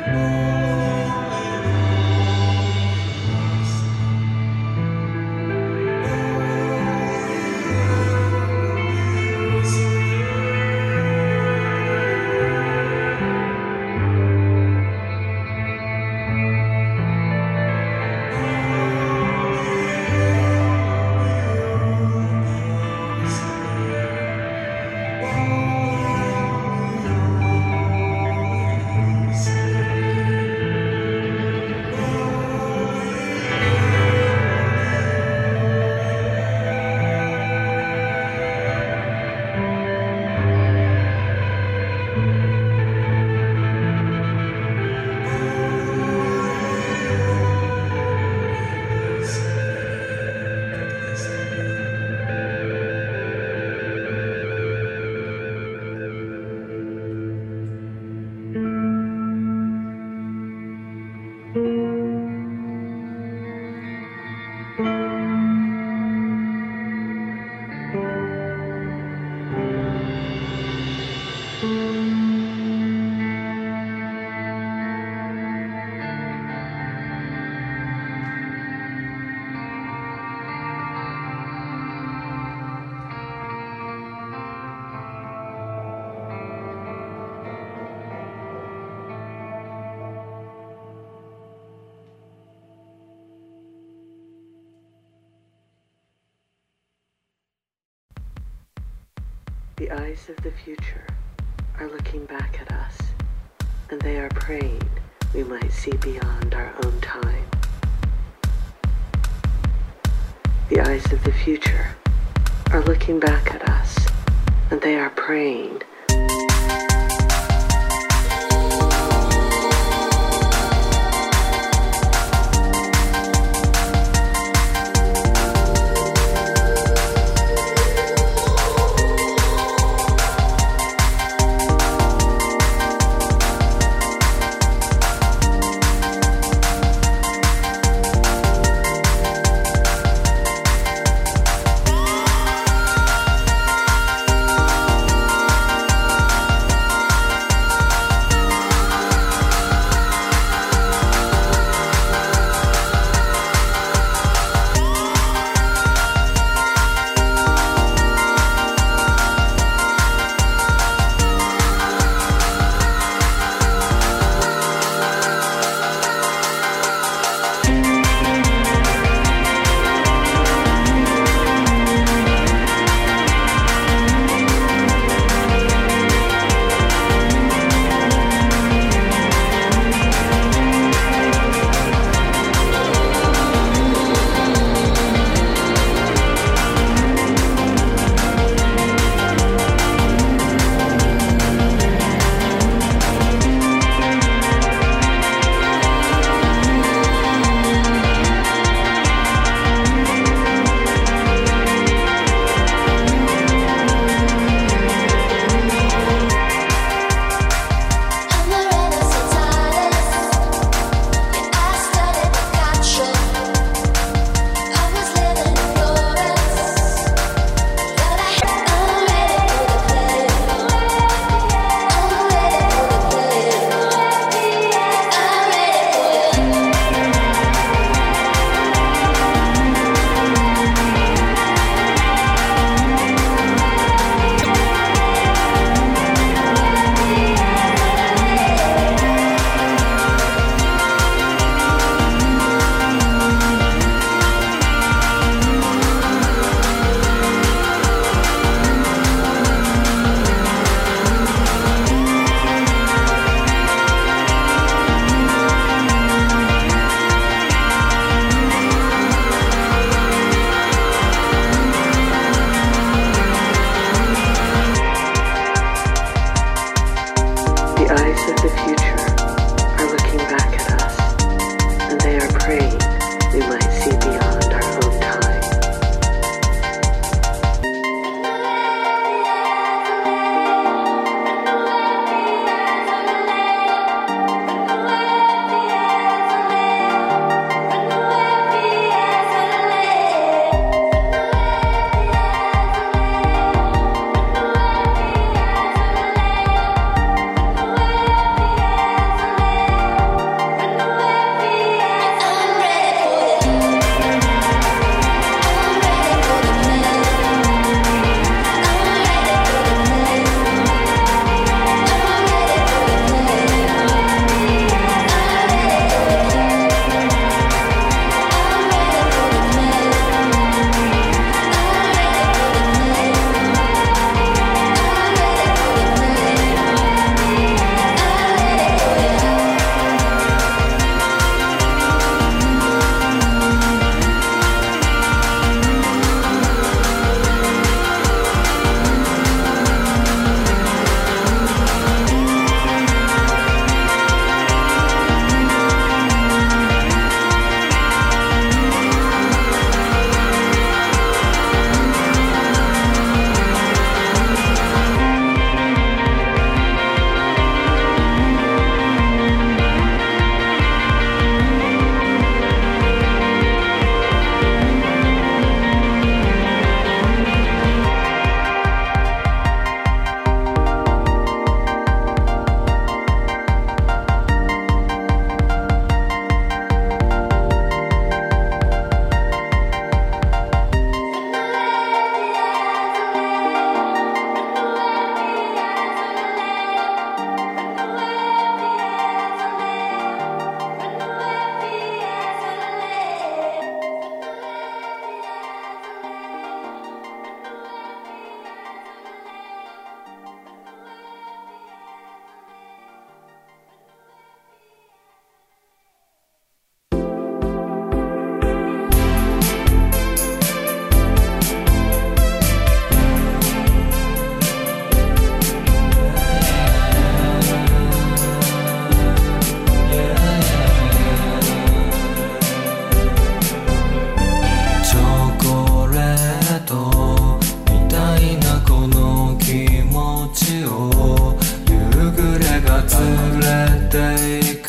The eyes of the future are looking back at us, and they are praying we might see beyond our own time. The eyes of the future are looking back at us, and they are praying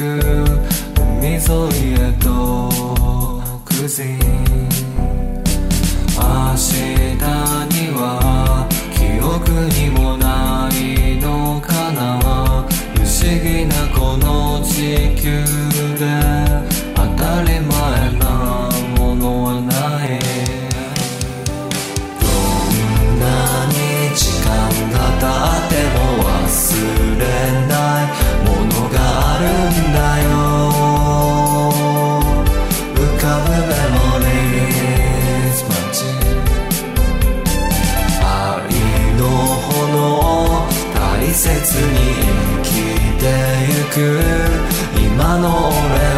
海沿いへ独自明日には記憶にもないのかな不思議なこの地球で当たり前なものはないどんなに時間が経っても忘れないものがあるんだよ浮かぶメモリーズ街愛の炎大切に生きてゆく今の俺を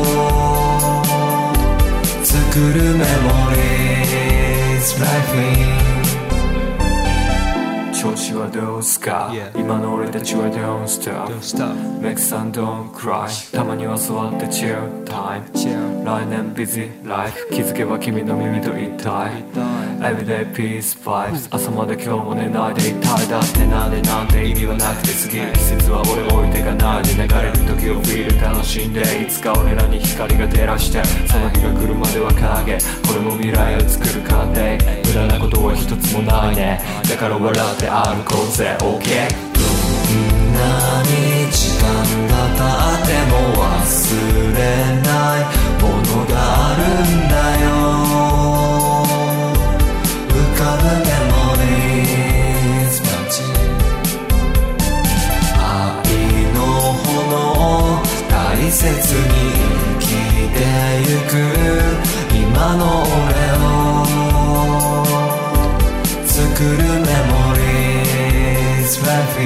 作るメモリーズライフ調子はどうすか、yeah. 今の俺たちは Don't stop Make sun don't cry たまには座って chill time 来年 busy life 気づけば君の耳と一体 Everyday peace vibes 朝まで今日も寝ないでいたいだってなんでなんて意味はなくて次季節は俺置いてかないで流れる時をフィール楽しんでいつか俺らに光が照らしてその日が来るまでは影これも未来を作る過程無駄なことは一つもないねだから笑って歩こうぜ OK どんなに時間が経っても忘れないものがあるんだよ浮かぶメモリーズ街愛の炎大切に生きてゆく今の俺を作るメモリーズライフ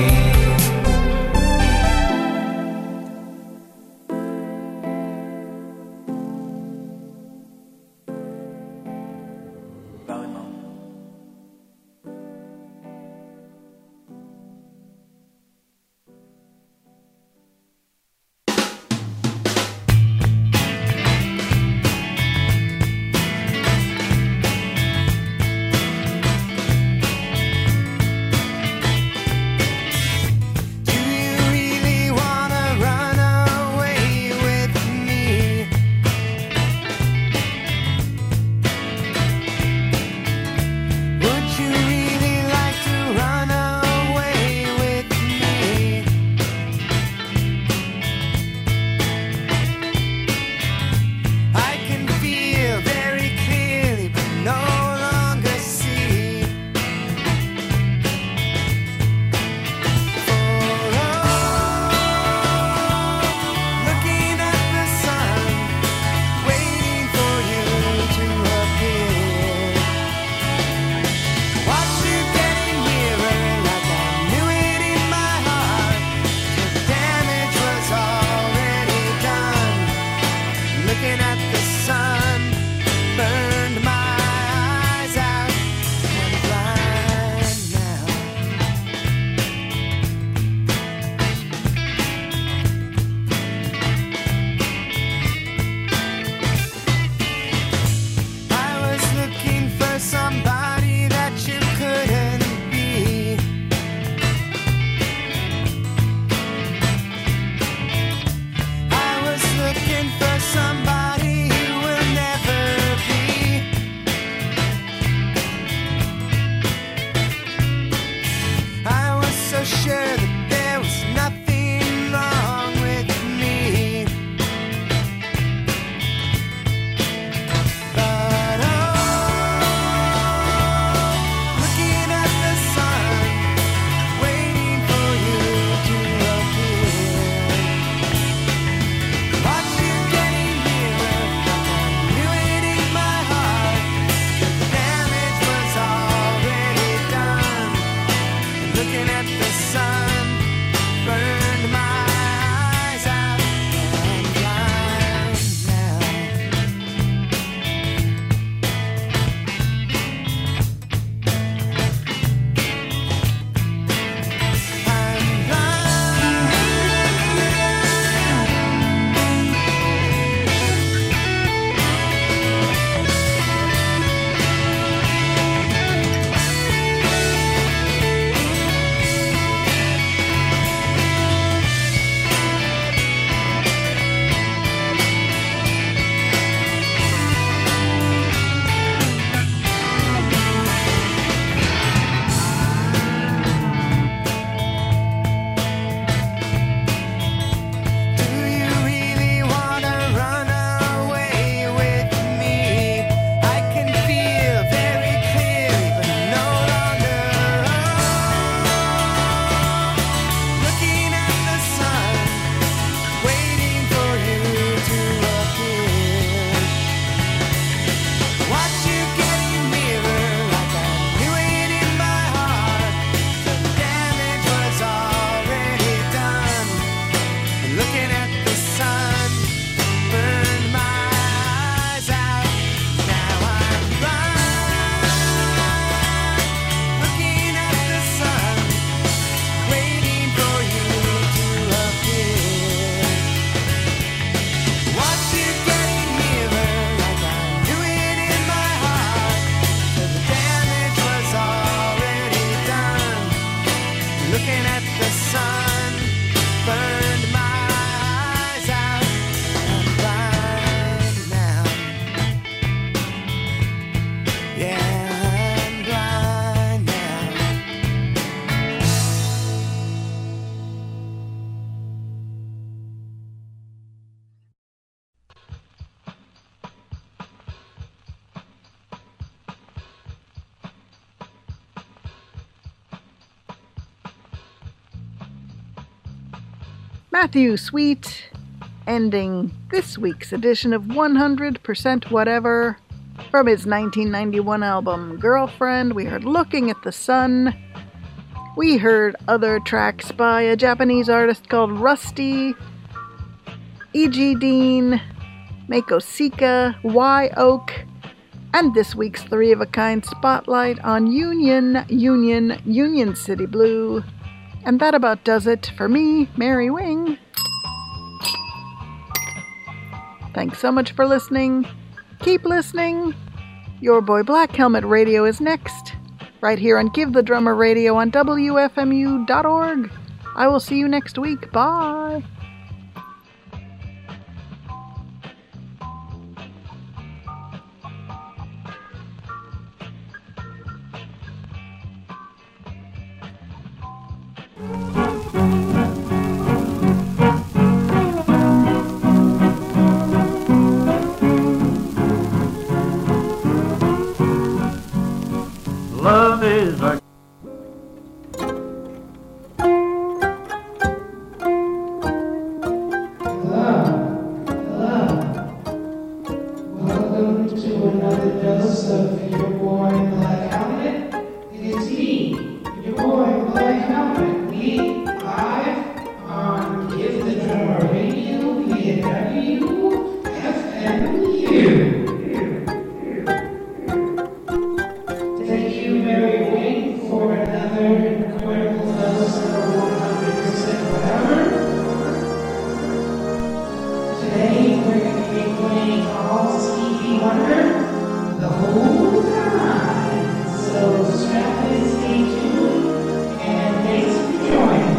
Matthew Sweet, ending this week's edition of 100% Whatever. From his 1991 album Girlfriend, we heard Looking at the Sun. We heard other tracks by a Japanese artist called Rusty, E.G. Dean, Mako Sika, Y Oak, and this week's Three of a Kind spotlight on Union City Blue. And that about does it for me, Mary Wing. Thanks so much for listening. Keep listening. Your Boy Black Helmet Radio is next, right here on Give the Drummer Radio on WFMU.org. I will see you next week. Bye. Love is a Welcome to another dose of your boy Black Helmet. It is me, your boy Black Helmet. We live on Give the Drummer Radio via WFMU. Thank you, Mary Wing, for another incredible dose of 100% Whatever. Today we're going to be playing all Stevie Wonder the whole time. So strap in, stay tuned, and thanks for joining.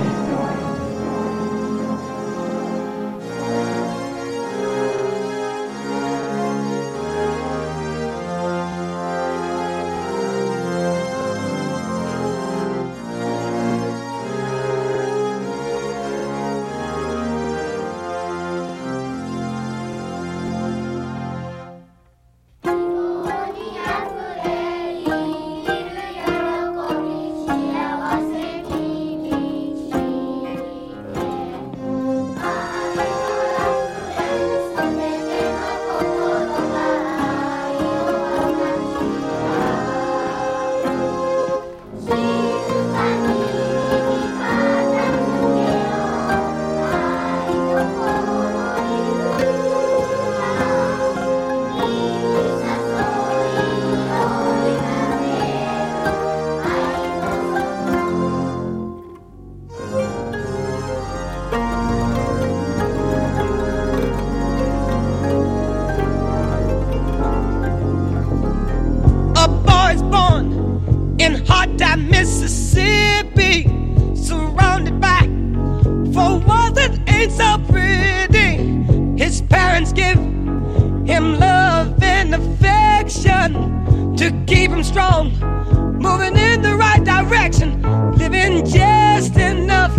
A boy's born in hot time, Mississippi, surrounded by four walls that ain't so pretty. His parents give him love and affection to keep him strong, moving in the right direction, living just enough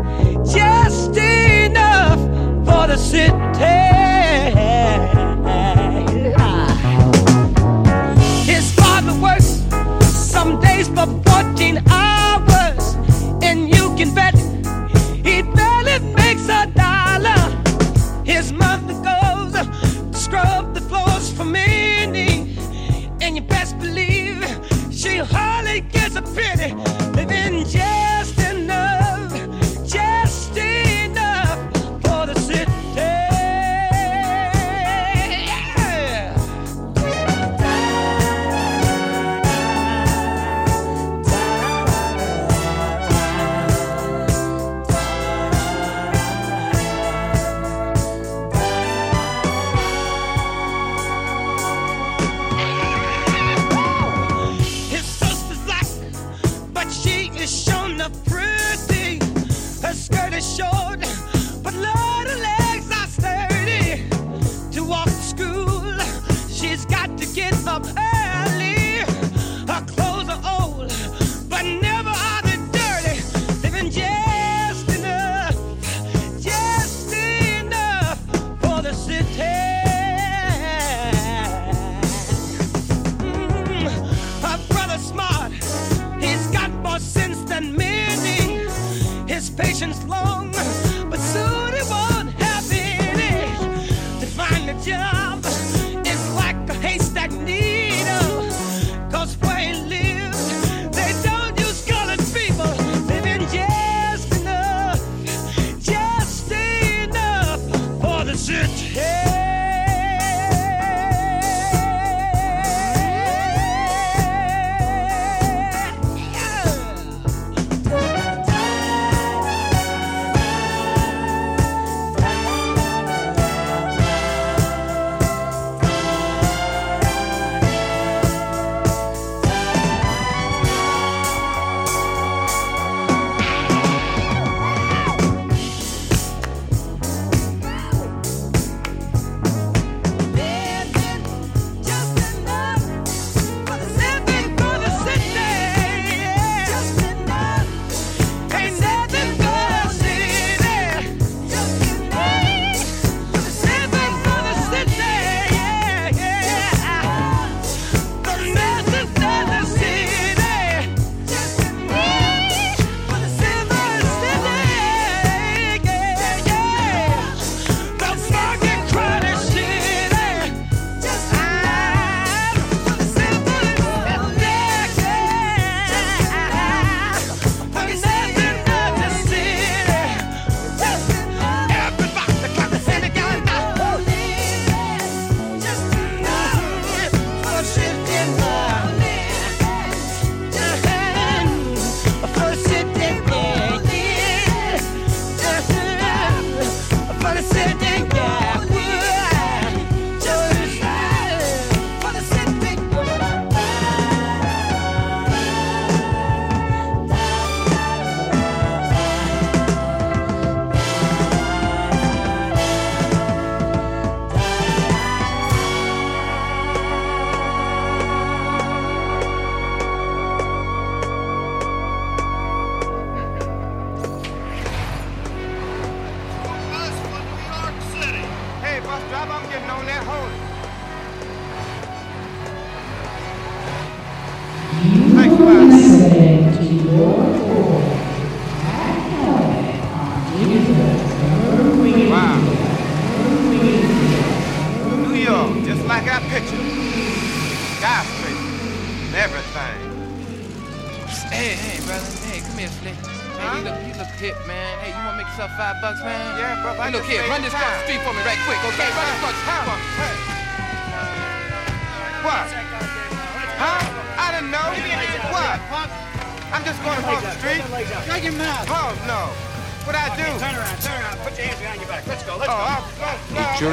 for the city. His father works some days for 14 hours, and you can bet he barely makes $1. His mother goes to scrub the floors for Minnie, and you best believe she job is like a haystack needle. 'Cause where he lives, they don't use colored people. Living just enough for the city.